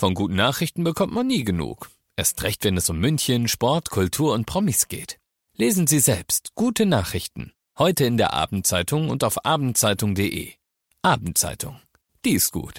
Von guten Nachrichten bekommt man nie genug. Erst recht, wenn es um München, Sport, Kultur und Promis geht. Lesen Sie selbst gute Nachrichten. Heute in der Abendzeitung und auf abendzeitung.de. Abendzeitung. Die ist gut.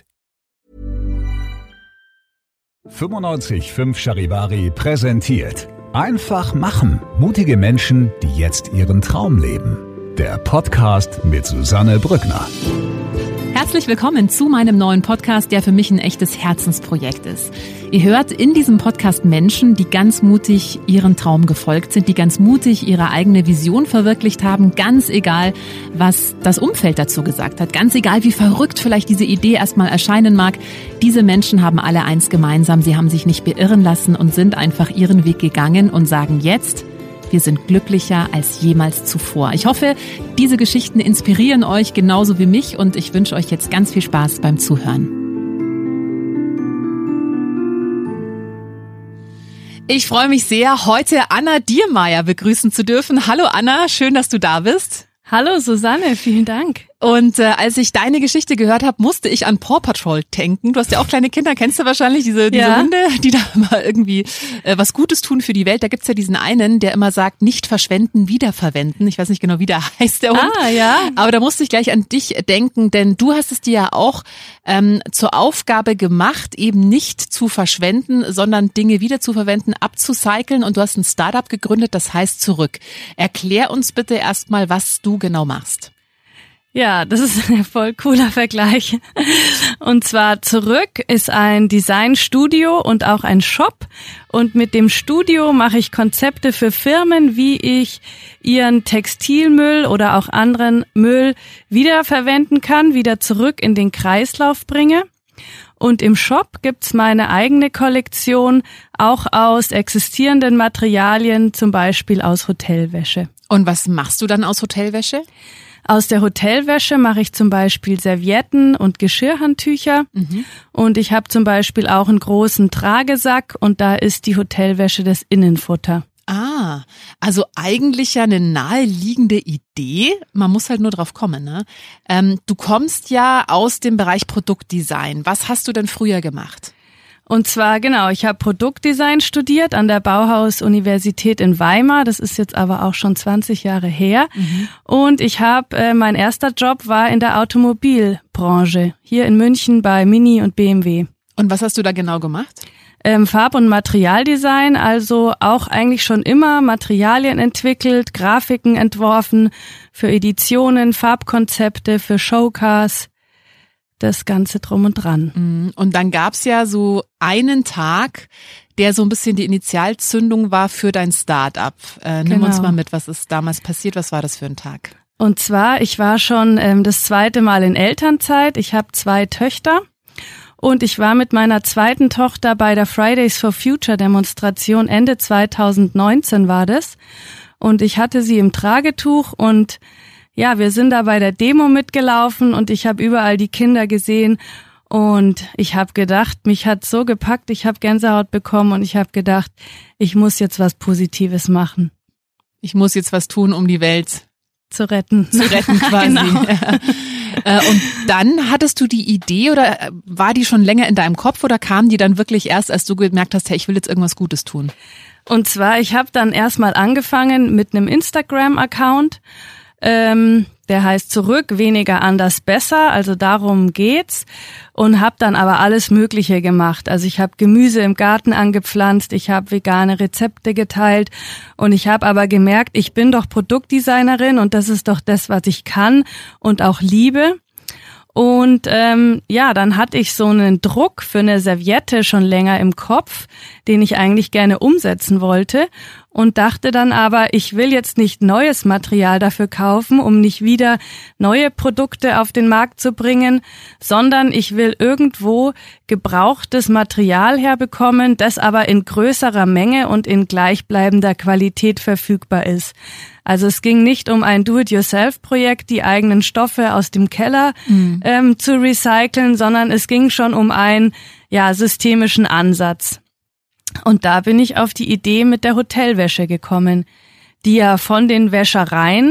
95.5 Charivari präsentiert. Einfach machen. Mutige Menschen, die jetzt ihren Traum leben. Der Podcast mit Susanne Brückner. Herzlich willkommen zu meinem neuen Podcast, der für mich ein echtes Herzensprojekt ist. Ihr hört in diesem Podcast Menschen, die ganz mutig ihren Traum gefolgt sind, die ganz mutig ihre eigene Vision verwirklicht haben, ganz egal, was das Umfeld dazu gesagt hat, ganz egal, wie verrückt vielleicht diese Idee erstmal erscheinen mag. Diese Menschen haben alle eins gemeinsam, sie haben sich nicht beirren lassen und sind einfach ihren Weg gegangen und sagen jetzt: Wir sind glücklicher als jemals zuvor. Ich hoffe, diese Geschichten inspirieren euch genauso wie mich und ich wünsche euch jetzt ganz viel Spaß beim Zuhören. Ich freue mich sehr, heute Anna Diermeier begrüßen zu dürfen. Hallo Anna, schön, dass du da bist. Hallo Susanne, vielen Dank. Und als ich deine Geschichte gehört habe, musste ich an Paw Patrol denken. Du hast ja auch kleine Kinder, kennst du wahrscheinlich, diese Hunde, die da immer irgendwie was Gutes tun für die Welt. Da gibt's ja diesen einen, der immer sagt, nicht verschwenden, wiederverwenden. Ich weiß nicht genau, wie der heißt, der Hund. Ah, ja. Aber da musste ich gleich an dich denken, denn du hast es dir ja auch zur Aufgabe gemacht, eben nicht zu verschwenden, sondern Dinge wieder zu verwenden, abzucyceln. Und du hast ein Startup gegründet, das heißt Zurück. Erklär uns bitte erstmal, was du genau machst. Ja, das ist ein voll cooler Vergleich. Und zwar Zurück ist ein Designstudio und auch ein Shop. Und mit dem Studio mache ich Konzepte für Firmen, wie ich ihren Textilmüll oder auch anderen Müll wiederverwenden kann, wieder zurück in den Kreislauf bringe. Und im Shop gibt's meine eigene Kollektion, auch aus existierenden Materialien, zum Beispiel aus Hotelwäsche. Und was machst du dann aus Hotelwäsche? Aus der Hotelwäsche mache ich zum Beispiel Servietten und Geschirrhandtücher. Und ich habe zum Beispiel auch einen großen Tragesack und da ist die Hotelwäsche das Innenfutter. Ah, also eigentlich ja eine naheliegende Idee. Man muss halt nur drauf kommen, ne? Du kommst ja aus dem Bereich Produktdesign. Was hast du denn früher gemacht? Und zwar, genau, ich habe Produktdesign studiert an der Bauhaus-Universität in Weimar. Das ist jetzt aber auch schon 20 Jahre her. Und ich habe, mein erster Job war in der Automobilbranche, hier in München bei Mini und BMW. Und was hast du da genau gemacht? Farb- und Materialdesign, also auch eigentlich schon immer Materialien entwickelt, Grafiken entworfen für Editionen, Farbkonzepte, für Showcars. Das Ganze drum und dran. Und dann gab's ja so einen Tag, der so ein bisschen die Initialzündung war für dein Start-up. Nimm uns mal mit, was ist damals passiert? Was war das für ein Tag? Und zwar, ich war schon das zweite Mal in Elternzeit. Ich habe 2 Töchter und ich war mit meiner zweiten Tochter bei der Fridays for Future Demonstration Ende 2019 war das. Und ich hatte sie im Tragetuch und ja, wir sind da bei der Demo mitgelaufen und ich habe überall die Kinder gesehen und ich habe gedacht, mich hat so gepackt, ich habe Gänsehaut bekommen und ich habe gedacht, ich muss jetzt was Positives machen. Ich muss jetzt was tun, um die Welt zu retten. Zu retten quasi. Genau. Und dann hattest du die Idee oder war die schon länger in deinem Kopf oder kam die dann wirklich erst, als du gemerkt hast, hey, ich will jetzt irgendwas Gutes tun? Und zwar, ich habe dann erstmal angefangen mit einem Instagram-Account. Der heißt Zurück, weniger, anders, besser, also darum geht's und habe dann aber alles Mögliche gemacht. Also ich habe Gemüse im Garten angepflanzt, ich habe vegane Rezepte geteilt und ich habe aber gemerkt, ich bin doch Produktdesignerin und das ist doch das, was ich kann und auch liebe. Und dann hatte ich so einen Druck für eine Serviette schon länger im Kopf, den ich eigentlich gerne umsetzen wollte und dachte dann aber, ich will jetzt nicht neues Material dafür kaufen, um nicht wieder neue Produkte auf den Markt zu bringen, sondern ich will irgendwo gebrauchtes Material herbekommen, das aber in größerer Menge und in gleichbleibender Qualität verfügbar ist. Also es ging nicht um ein Do-it-yourself-Projekt, die eigenen Stoffe aus dem Keller zu recyceln, sondern es ging schon um einen systemischen Ansatz. Und da bin ich auf die Idee mit der Hotelwäsche gekommen, die ja von den Wäschereien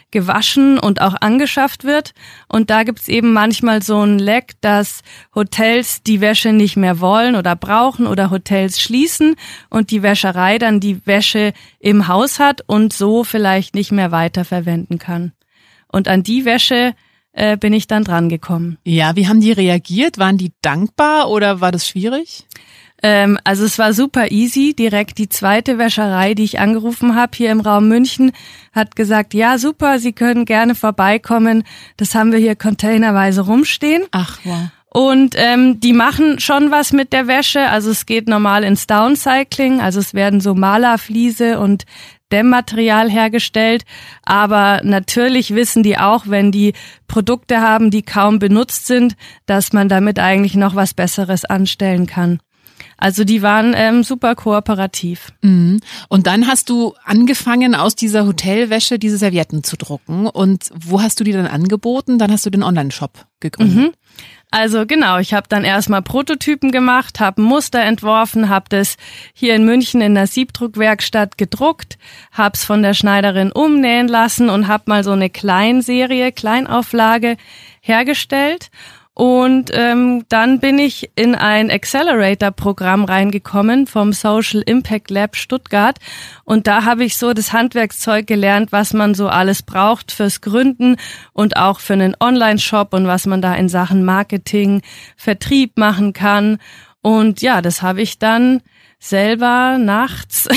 gewaschen und auch angeschafft wird. Und da gibt's eben manchmal so ein Leck, dass Hotels die Wäsche nicht mehr wollen oder brauchen oder Hotels schließen und die Wäscherei dann die Wäsche im Haus hat und so vielleicht nicht mehr weiterverwenden kann. Und an die Wäsche bin ich dann dran gekommen. Ja, wie haben die reagiert? Waren die dankbar oder war das schwierig? Also es war super easy. Direkt die zweite Wäscherei, die ich angerufen habe hier im Raum München, hat gesagt, ja super, Sie können gerne vorbeikommen. Das haben wir hier containerweise rumstehen. Ach, wow. Und die machen schon was mit der Wäsche. Also es geht normal ins Downcycling. Also es werden so Malerfliese und Dämmmaterial hergestellt. Aber natürlich wissen die auch, wenn die Produkte haben, die kaum benutzt sind, dass man damit eigentlich noch was Besseres anstellen kann. Also die waren super kooperativ. Mhm. Und dann hast du angefangen, aus dieser Hotelwäsche diese Servietten zu drucken. Und wo hast du die dann angeboten? Dann hast du den Online-Shop gegründet. Mhm. Also genau, ich habe dann erstmal Prototypen gemacht, habe ein Muster entworfen, habe das hier in München in der Siebdruckwerkstatt gedruckt, habe es von der Schneiderin umnähen lassen und habe mal so eine Kleinauflage hergestellt. Und dann bin ich in ein Accelerator-Programm reingekommen vom Social Impact Lab Stuttgart. Und da habe ich so das Handwerkszeug gelernt, was man so alles braucht fürs Gründen und auch für einen Online-Shop und was man da in Sachen Marketing, Vertrieb machen kann. Und ja, das habe ich dann selber nachts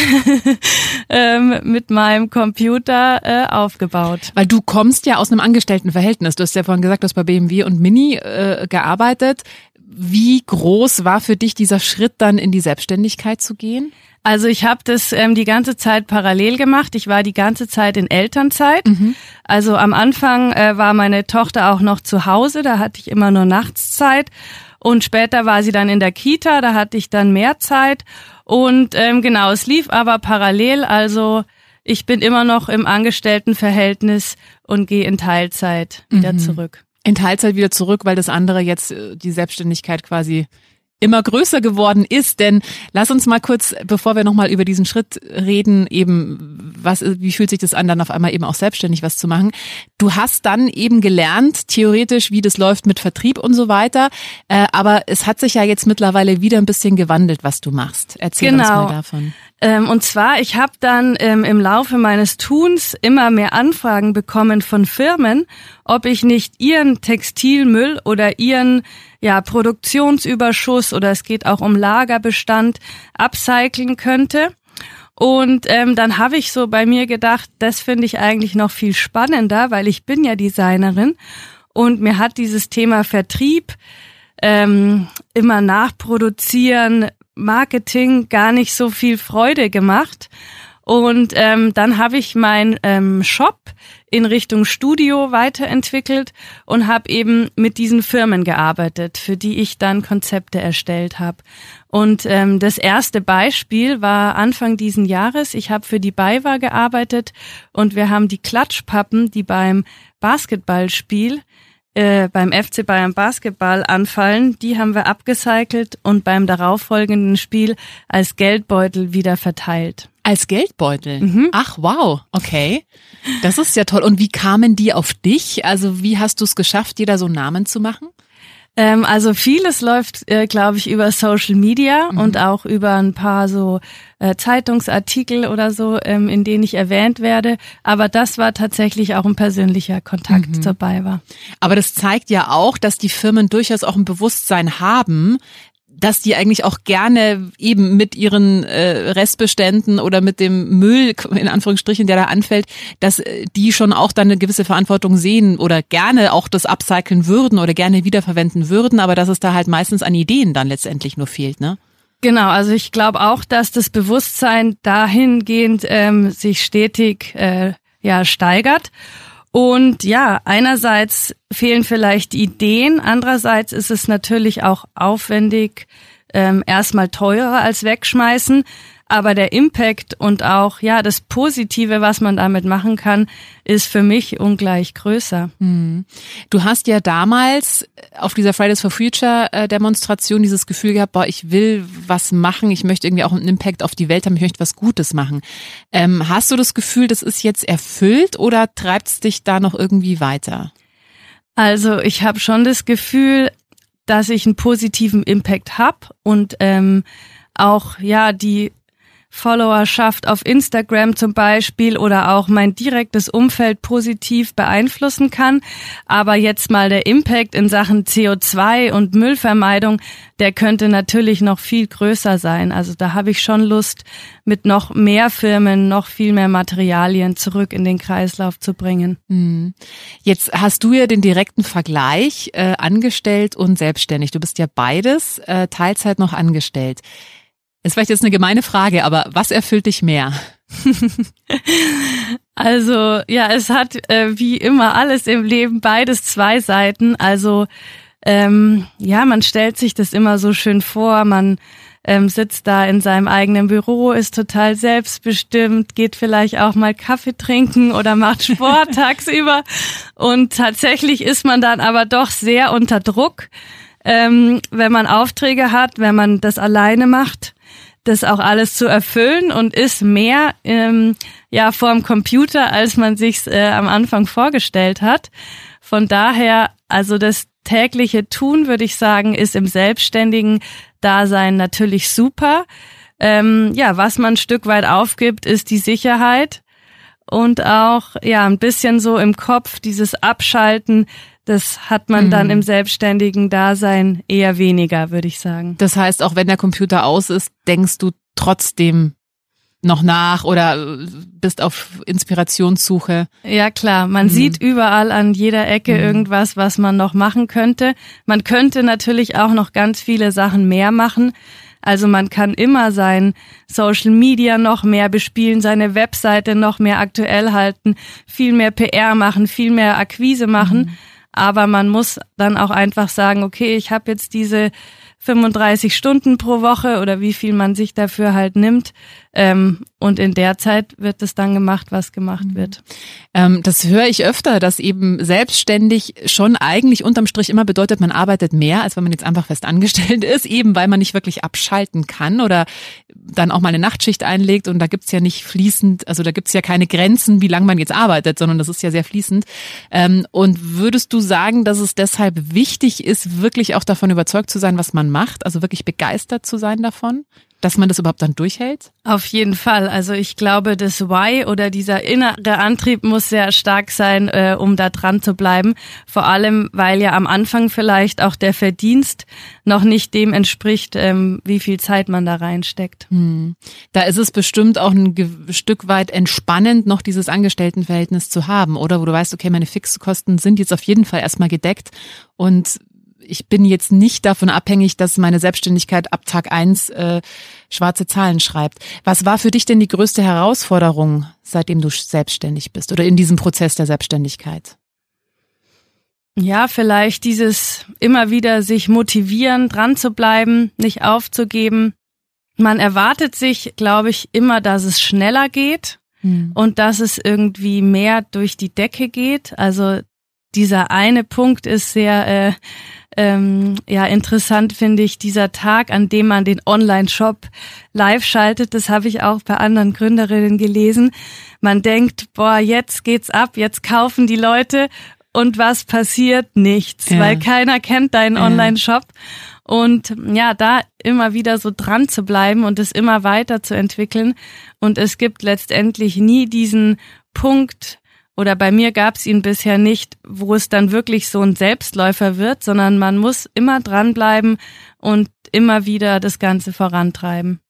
mit meinem Computer aufgebaut. Weil du kommst ja aus einem Angestelltenverhältnis. Du hast ja vorhin gesagt, du hast bei BMW und Mini gearbeitet. Wie groß war für dich dieser Schritt dann in die Selbstständigkeit zu gehen? Also ich habe das die ganze Zeit parallel gemacht. Ich war die ganze Zeit in Elternzeit. Mhm. Also am Anfang war meine Tochter auch noch zu Hause. Da hatte ich immer nur Nachtszeit. Und später war sie dann in der Kita, da hatte ich dann mehr Zeit. Und genau, es lief aber parallel, also ich bin immer noch im Angestelltenverhältnis und gehe in Teilzeit wieder zurück. In Teilzeit wieder zurück, weil das andere jetzt die Selbstständigkeit quasi immer größer geworden ist, denn lass uns mal kurz, bevor wir nochmal über diesen Schritt reden, eben, wie fühlt sich das an, dann auf einmal eben auch selbstständig was zu machen. Du hast dann eben gelernt, theoretisch, wie das läuft mit Vertrieb und so weiter, aber es hat sich ja jetzt mittlerweile wieder ein bisschen gewandelt, was du machst. Erzähl uns mal davon. Und zwar, ich habe dann im Laufe meines Tuns immer mehr Anfragen bekommen von Firmen, ob ich nicht ihren Textilmüll oder ihren Produktionsüberschuss oder es geht auch um Lagerbestand upcyclen könnte. Und dann habe ich so bei mir gedacht, das finde ich eigentlich noch viel spannender, weil ich bin ja Designerin und mir hat dieses Thema Vertrieb, immer nachproduzieren, Marketing gar nicht so viel Freude gemacht. Und dann habe ich meinen Shop in Richtung Studio weiterentwickelt und habe eben mit diesen Firmen gearbeitet, für die ich dann Konzepte erstellt habe. Und das erste Beispiel war Anfang diesen Jahres. Ich habe für die BayWa gearbeitet und wir haben die Klatschpappen, die beim Basketballspiel beim FC Bayern Basketball anfallen, die haben wir upgecycelt und beim darauffolgenden Spiel als Geldbeutel wieder verteilt. Als Geldbeutel? Mhm. Ach, wow, okay. Das ist ja toll. Und wie kamen die auf dich? Also wie hast du es geschafft, dir da so einen Namen zu machen? Also vieles läuft, glaube ich, über Social Media und auch über ein paar so Zeitungsartikel oder so, in denen ich erwähnt werde. Aber das war tatsächlich auch ein persönlicher Kontakt zur BayWa. Aber das zeigt ja auch, dass die Firmen durchaus auch ein Bewusstsein haben, dass die eigentlich auch gerne eben mit ihren Restbeständen oder mit dem Müll, in Anführungsstrichen, der da anfällt, dass die schon auch dann eine gewisse Verantwortung sehen oder gerne auch das upcyclen würden oder gerne wiederverwenden würden, aber dass es da halt meistens an Ideen dann letztendlich nur fehlt, ne? Genau, also ich glaube auch, dass das Bewusstsein dahingehend sich stetig steigert. Und ja, einerseits fehlen vielleicht Ideen, andererseits ist es natürlich auch aufwendig, erstmal teurer als wegschmeißen. Aber der Impact und auch das Positive, was man damit machen kann, ist für mich ungleich größer. Du hast ja damals auf dieser Fridays for Future Demonstration dieses Gefühl gehabt, ich will was machen, ich möchte irgendwie auch einen Impact auf die Welt haben, ich möchte was Gutes machen. Hast du das Gefühl, das ist jetzt erfüllt oder treibt es dich da noch irgendwie weiter? Also ich habe schon das Gefühl, dass ich einen positiven Impact habe und auch die Followerschaft auf Instagram zum Beispiel oder auch mein direktes Umfeld positiv beeinflussen kann. Aber jetzt mal der Impact in Sachen CO2 und Müllvermeidung, der könnte natürlich noch viel größer sein. Also da habe ich schon Lust, mit noch mehr Firmen, noch viel mehr Materialien zurück in den Kreislauf zu bringen. Jetzt hast du ja den direkten Vergleich angestellt und selbstständig. Du bist ja beides, Teilzeit noch angestellt. Ist vielleicht jetzt eine gemeine Frage, aber was erfüllt dich mehr? Also es hat wie immer alles im Leben beides zwei Seiten. Also man stellt sich das immer so schön vor, man sitzt da in seinem eigenen Büro, ist total selbstbestimmt, geht vielleicht auch mal Kaffee trinken oder macht Sport tagsüber und tatsächlich ist man dann aber doch sehr unter Druck, wenn man Aufträge hat, wenn man das alleine macht, das auch alles zu erfüllen und ist mehr vorm Computer, als man sich's am Anfang vorgestellt hat. Von daher, also das tägliche Tun, würde ich sagen, ist im selbstständigen Dasein natürlich super. Was man ein Stück weit aufgibt, ist die Sicherheit und auch ein bisschen so im Kopf dieses Abschalten. Das hat man dann im selbstständigen Dasein eher weniger, würde ich sagen. Das heißt, auch wenn der Computer aus ist, denkst du trotzdem noch nach oder bist auf Inspirationssuche? Ja klar, man sieht überall an jeder Ecke irgendwas, was man noch machen könnte. Man könnte natürlich auch noch ganz viele Sachen mehr machen. Also man kann immer sein Social Media noch mehr bespielen, seine Webseite noch mehr aktuell halten, viel mehr PR machen, viel mehr Akquise machen. Aber man muss dann auch einfach sagen, okay, ich habe jetzt diese 35 Stunden pro Woche oder wie viel man sich dafür halt nimmt. Und in der Zeit wird es dann gemacht, was gemacht wird. Das höre ich öfter, dass eben selbstständig schon eigentlich unterm Strich immer bedeutet, man arbeitet mehr, als wenn man jetzt einfach fest angestellt ist, eben weil man nicht wirklich abschalten kann oder dann auch mal eine Nachtschicht einlegt und da gibt's ja nicht fließend, also da gibt's ja keine Grenzen, wie lange man jetzt arbeitet, sondern das ist ja sehr fließend. Und würdest du sagen, dass es deshalb wichtig ist, wirklich auch davon überzeugt zu sein, was man macht, also wirklich begeistert zu sein davon? Dass man das überhaupt dann durchhält? Auf jeden Fall. Also ich glaube, das Why oder dieser innere Antrieb muss sehr stark sein, um da dran zu bleiben. Vor allem, weil ja am Anfang vielleicht auch der Verdienst noch nicht dem entspricht, wie viel Zeit man da reinsteckt. Da ist es bestimmt auch ein Stück weit entspannend, noch dieses Angestelltenverhältnis zu haben, oder? Wo du weißt, okay, meine Fixkosten sind jetzt auf jeden Fall erstmal gedeckt und ich bin jetzt nicht davon abhängig, dass meine Selbstständigkeit ab Tag 1 schwarze Zahlen schreibt. Was war für dich denn die größte Herausforderung, seitdem du selbstständig bist oder in diesem Prozess der Selbstständigkeit? Ja, vielleicht dieses immer wieder sich motivieren, dran zu bleiben, nicht aufzugeben. Man erwartet sich, glaube ich, immer, dass es schneller geht und dass es irgendwie mehr durch die Decke geht. Also dieser eine Punkt ist sehr interessant, finde ich, dieser Tag, an dem man den Online-Shop live schaltet. Das habe ich auch bei anderen Gründerinnen gelesen. Man denkt, jetzt geht's ab, jetzt kaufen die Leute und was passiert? Nichts, weil keiner kennt deinen Online-Shop. Und da immer wieder so dran zu bleiben und es immer weiter zu entwickeln. Und es gibt letztendlich nie diesen Punkt, oder bei mir gab es ihn bisher nicht, wo es dann wirklich so ein Selbstläufer wird, sondern man muss immer dranbleiben und immer wieder das Ganze vorantreiben.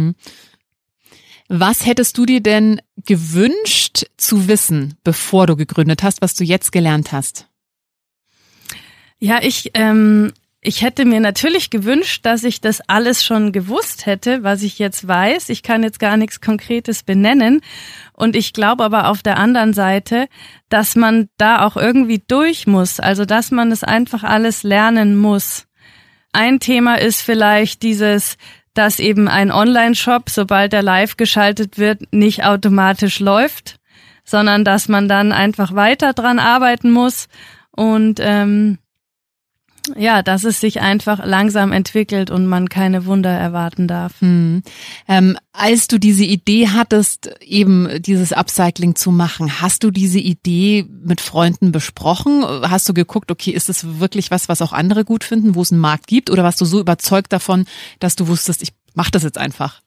Was hättest du dir denn gewünscht zu wissen, bevor du gegründet hast, was du jetzt gelernt hast? Ja, ich hätte mir natürlich gewünscht, dass ich das alles schon gewusst hätte, was ich jetzt weiß. Ich kann jetzt gar nichts Konkretes benennen. Und ich glaube aber auf der anderen Seite, dass man da auch irgendwie durch muss. Also, dass man es einfach alles lernen muss. Ein Thema ist vielleicht dieses dass eben ein Online-Shop, sobald er live geschaltet wird, nicht automatisch läuft, sondern dass man dann einfach weiter dran arbeiten muss und dass es sich einfach langsam entwickelt und man keine Wunder erwarten darf. Als du diese Idee hattest, eben dieses Upcycling zu machen, hast du diese Idee mit Freunden besprochen? Hast du geguckt, okay, ist das wirklich was auch andere gut finden, wo es einen Markt gibt? Oder warst du so überzeugt davon, dass du wusstest, ich mache das jetzt einfach?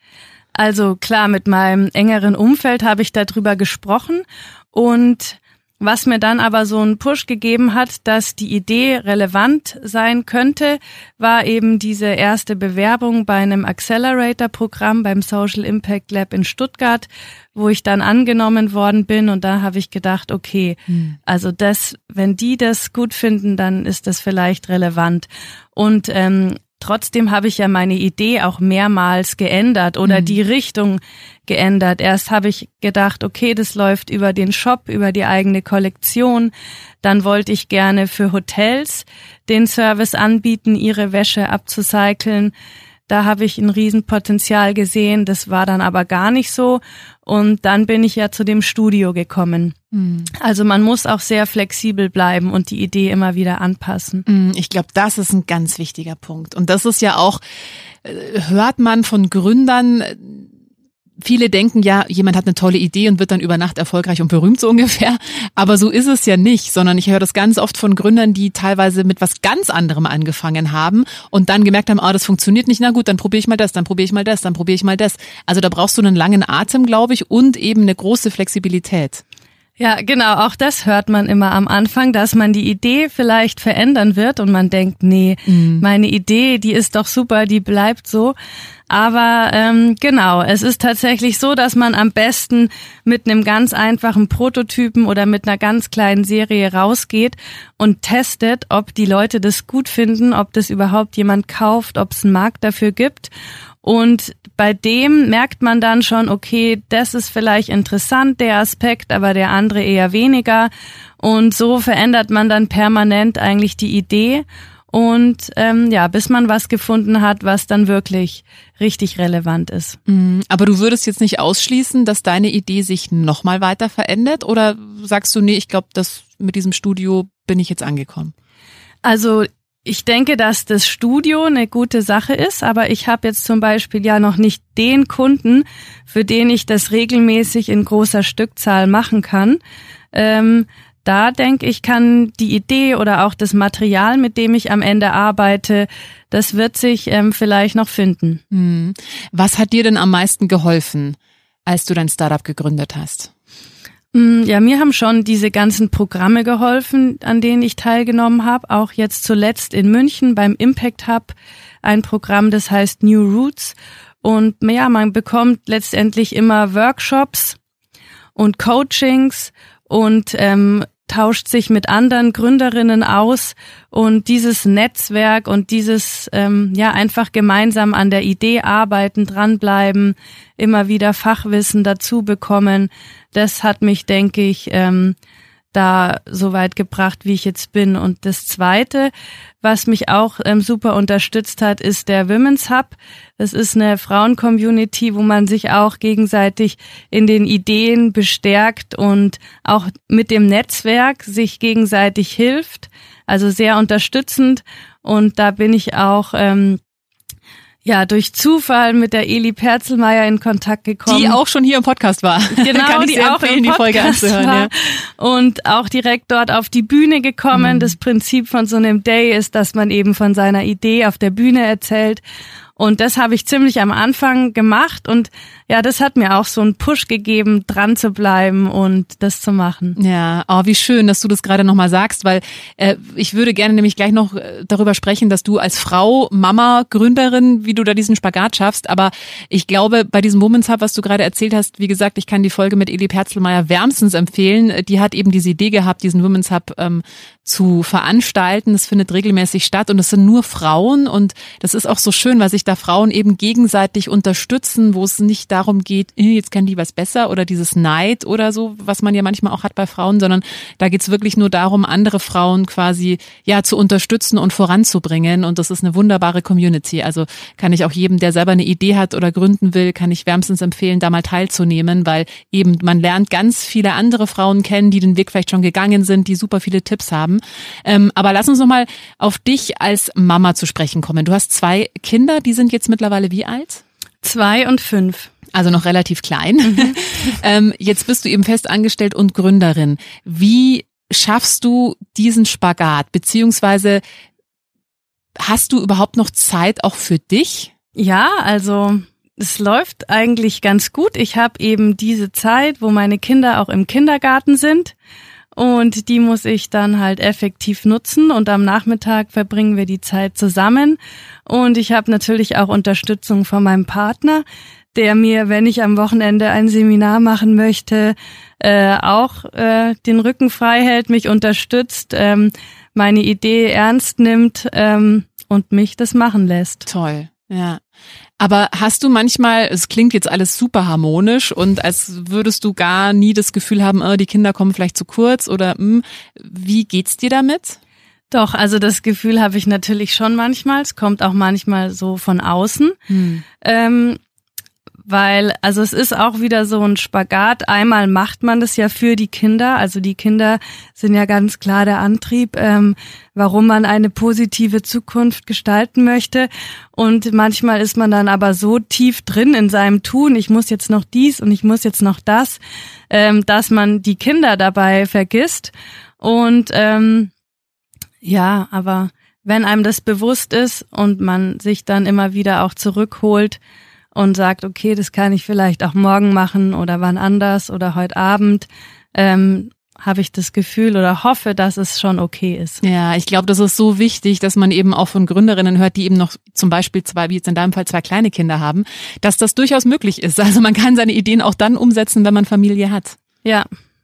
Also klar, mit meinem engeren Umfeld habe ich darüber gesprochen und was mir dann aber so einen Push gegeben hat, dass die Idee relevant sein könnte, war eben diese erste Bewerbung bei einem Accelerator-Programm beim Social Impact Lab in Stuttgart, wo ich dann angenommen worden bin und da habe ich gedacht, okay, also wenn die das gut finden, dann ist das vielleicht relevant. Und trotzdem habe ich ja meine Idee auch mehrmals geändert oder die Richtung geändert. Erst habe ich gedacht, okay, das läuft über den Shop, über die eigene Kollektion. Dann wollte ich gerne für Hotels den Service anbieten, ihre Wäsche abzucyceln. Da habe ich ein Riesenpotenzial gesehen. Das war dann aber gar nicht so. Und dann bin ich ja zu dem Studio gekommen. Also man muss auch sehr flexibel bleiben und die Idee immer wieder anpassen. Ich glaube, das ist ein ganz wichtiger Punkt. Und das ist ja auch, hört man von Gründern, viele denken ja, jemand hat eine tolle Idee und wird dann über Nacht erfolgreich und berühmt, so ungefähr. Aber so ist es ja nicht, sondern ich höre das ganz oft von Gründern, die teilweise mit was ganz anderem angefangen haben und dann gemerkt haben, das funktioniert nicht, na gut, dann probiere ich mal das, dann probiere ich mal das, dann probiere ich mal das. Also da brauchst du einen langen Atem, glaube ich, und eben eine große Flexibilität. Ja, genau, auch das hört man immer am Anfang, dass man die Idee vielleicht verändern wird und man denkt, nee, meine Idee, die ist doch super, die bleibt so. Aber genau, es ist tatsächlich so, dass man am besten mit einem ganz einfachen Prototypen oder mit einer ganz kleinen Serie rausgeht und testet, ob die Leute das gut finden, ob das überhaupt jemand kauft, ob es einen Markt dafür gibt. Und bei dem merkt man dann schon, okay, das ist vielleicht interessant, der Aspekt, aber der andere eher weniger. Und so verändert man dann permanent eigentlich die Idee. Und bis man was gefunden hat, was dann wirklich richtig relevant ist. Aber du würdest jetzt nicht ausschließen, dass deine Idee sich nochmal weiter verändert? Oder sagst du, nee, ich glaube, mit diesem Studio bin ich jetzt angekommen? Also ich denke, dass das Studio eine gute Sache ist, aber ich habe jetzt zum Beispiel ja noch nicht den Kunden, für den ich das regelmäßig in großer Stückzahl machen kann. Da denke ich, kann die Idee oder auch das Material, mit dem ich am Ende arbeite, das wird sich vielleicht noch finden. Was hat dir denn am meisten geholfen, als du dein Startup gegründet hast? Ja, mir haben schon diese ganzen Programme geholfen, an denen ich teilgenommen habe. Auch jetzt zuletzt in München beim Impact Hub ein Programm, das heißt New Roots. Und ja, man bekommt letztendlich immer Workshops und Coachings und tauscht sich mit anderen Gründerinnen aus und dieses Netzwerk und dieses einfach gemeinsam an der Idee arbeiten, dranbleiben, immer wieder Fachwissen dazu bekommen, das hat mich, denke ich, da so weit gebracht, wie ich jetzt bin. Und das Zweite, was mich auch super unterstützt hat, ist der Women's Hub. Das ist eine Frauen-Community, wo man sich auch gegenseitig in den Ideen bestärkt und auch mit dem Netzwerk sich gegenseitig hilft. Also sehr unterstützend. Und da bin ich auch durch Zufall mit der Eli Perzelmeier in Kontakt gekommen. Die auch schon hier im Podcast war. Genau, kann ich die auch im die Folge Podcast anzuhören, war. ja. Und auch direkt dort auf die Bühne gekommen. Das Prinzip von so einem Day ist, dass man eben von seiner Idee auf der Bühne erzählt. Und das habe ich ziemlich am Anfang gemacht und ja, das hat mir auch so einen Push gegeben, dran zu bleiben und das zu machen. Ja, wie schön, dass du das gerade nochmal sagst, weil ich würde gerne nämlich gleich noch darüber sprechen, dass du als Frau, Mama, Gründerin, wie du da diesen Spagat schaffst, aber ich glaube, bei diesem Women's Hub, was du gerade erzählt hast, wie gesagt, ich kann die Folge mit Eli Perzelmeier wärmstens empfehlen, die hat eben diese Idee gehabt, diesen Women's Hub zu veranstalten. Es findet regelmäßig statt und es sind nur Frauen und das ist auch so schön, weil sich da Frauen eben gegenseitig unterstützen, wo es nicht darum geht, jetzt kann die was besser oder dieses Neid oder so, was man ja manchmal auch hat bei Frauen, sondern da geht's wirklich nur darum, andere Frauen quasi ja zu unterstützen und voranzubringen und das ist eine wunderbare Community. Also kann ich auch jedem, der selber eine Idee hat oder gründen will, kann ich wärmstens empfehlen, da mal teilzunehmen, weil eben man lernt ganz viele andere Frauen kennen, die den Weg vielleicht schon gegangen sind, die super viele Tipps haben. Aber lass uns noch mal auf dich als Mama zu sprechen kommen. Du hast 2 Kinder, die sind jetzt mittlerweile wie alt? 2 und 5. Also noch relativ klein. Jetzt bist du eben fest angestellt und Gründerin. Wie schaffst du diesen Spagat? Beziehungsweise hast du überhaupt noch Zeit auch für dich? Ja, also es läuft eigentlich ganz gut. Ich habe eben diese Zeit, wo meine Kinder auch im Kindergarten sind. Und die muss ich dann halt effektiv nutzen und am Nachmittag verbringen wir die Zeit zusammen. Und ich habe natürlich auch Unterstützung von meinem Partner, der mir, wenn ich am Wochenende ein Seminar machen möchte, auch den Rücken frei hält, mich unterstützt, meine Idee ernst nimmt und mich das machen lässt. Toll, ja. Aber hast du manchmal, es klingt jetzt alles super harmonisch und als würdest du gar nie das Gefühl haben, die Kinder kommen vielleicht zu kurz oder wie geht's dir damit? Doch, also das Gefühl habe ich natürlich schon manchmal. Es kommt auch manchmal so von außen. Weil, also es ist auch wieder so ein Spagat. Einmal macht man das ja für die Kinder. Also die Kinder sind ja ganz klar der Antrieb, warum man eine positive Zukunft gestalten möchte. Und manchmal ist man dann aber so tief drin in seinem Tun, ich muss jetzt noch dies und ich muss jetzt noch das, dass man die Kinder dabei vergisst. Und ja, aber wenn einem das bewusst ist und man sich dann immer wieder auch zurückholt, und sagt, okay, das kann ich vielleicht auch morgen machen oder wann anders oder heute Abend, habe ich das Gefühl oder hoffe, dass es schon okay ist. Ja, ich glaube, das ist so wichtig, dass man eben auch von Gründerinnen hört, die eben noch zum Beispiel 2, wie jetzt in deinem Fall 2 kleine Kinder haben, dass das durchaus möglich ist. Also man kann seine Ideen auch dann umsetzen, wenn man Familie hat. Ja.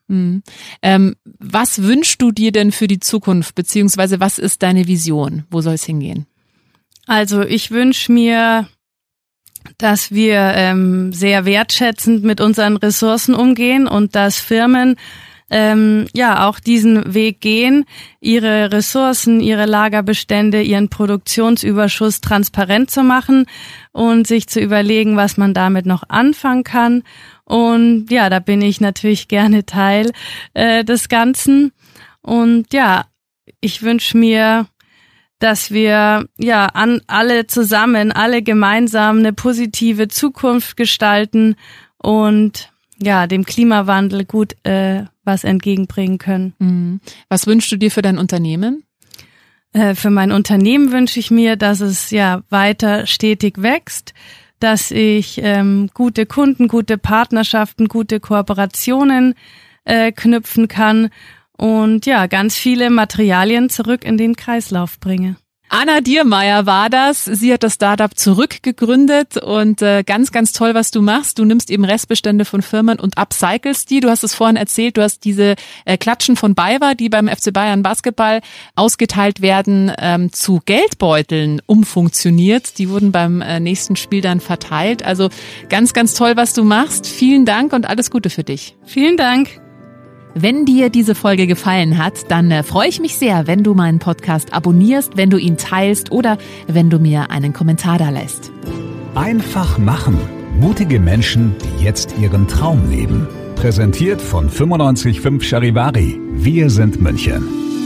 Was wünschst du dir denn für die Zukunft, beziehungsweise was ist deine Vision? Wo soll es hingehen? Also ich wünsche mir, dass wir sehr wertschätzend mit unseren Ressourcen umgehen und dass Firmen ja auch diesen Weg gehen, ihre Ressourcen, ihre Lagerbestände, ihren Produktionsüberschuss transparent zu machen und sich zu überlegen, was man damit noch anfangen kann. Und ja, da bin ich natürlich gerne Teil des Ganzen. Und ja, ich wünsche mir, dass wir ja alle gemeinsam eine positive Zukunft gestalten und ja dem Klimawandel gut was entgegenbringen können. Was wünschst du dir für dein Unternehmen? Für mein Unternehmen wünsche ich mir, dass es ja weiter stetig wächst, dass ich gute Kunden, gute Partnerschaften, gute Kooperationen knüpfen kann und ja, ganz viele Materialien zurück in den Kreislauf bringe. Anna Diermeier war das. Sie hat das Startup zurückgegründet und ganz, ganz toll, was du machst. Du nimmst eben Restbestände von Firmen und upcyclest die. Du hast es vorhin erzählt, du hast diese Klatschen von BayWa, die beim FC Bayern Basketball ausgeteilt werden, zu Geldbeuteln umfunktioniert. Die wurden beim nächsten Spiel dann verteilt. Also ganz, ganz toll, was du machst. Vielen Dank und alles Gute für dich. Vielen Dank. Wenn dir diese Folge gefallen hat, dann freue ich mich sehr, wenn du meinen Podcast abonnierst, wenn du ihn teilst oder wenn du mir einen Kommentar da lässt. Einfach machen. Mutige Menschen, die jetzt ihren Traum leben. Präsentiert von 95.5 Charivari. Wir sind München.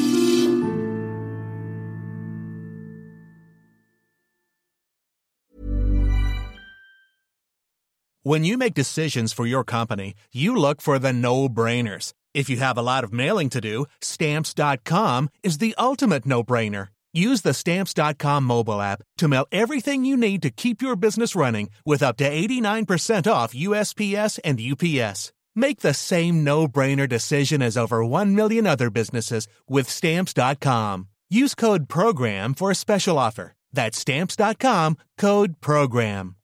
When you make decisions for your company, you look for the no-brainers. If you have a lot of mailing to do, Stamps.com is the ultimate no-brainer. Use the Stamps.com mobile app to mail everything you need to keep your business running with up to 89% off USPS and UPS. Make the same no-brainer decision as over 1 million other businesses with Stamps.com. Use code PROGRAM for a special offer. That's Stamps.com, code PROGRAM.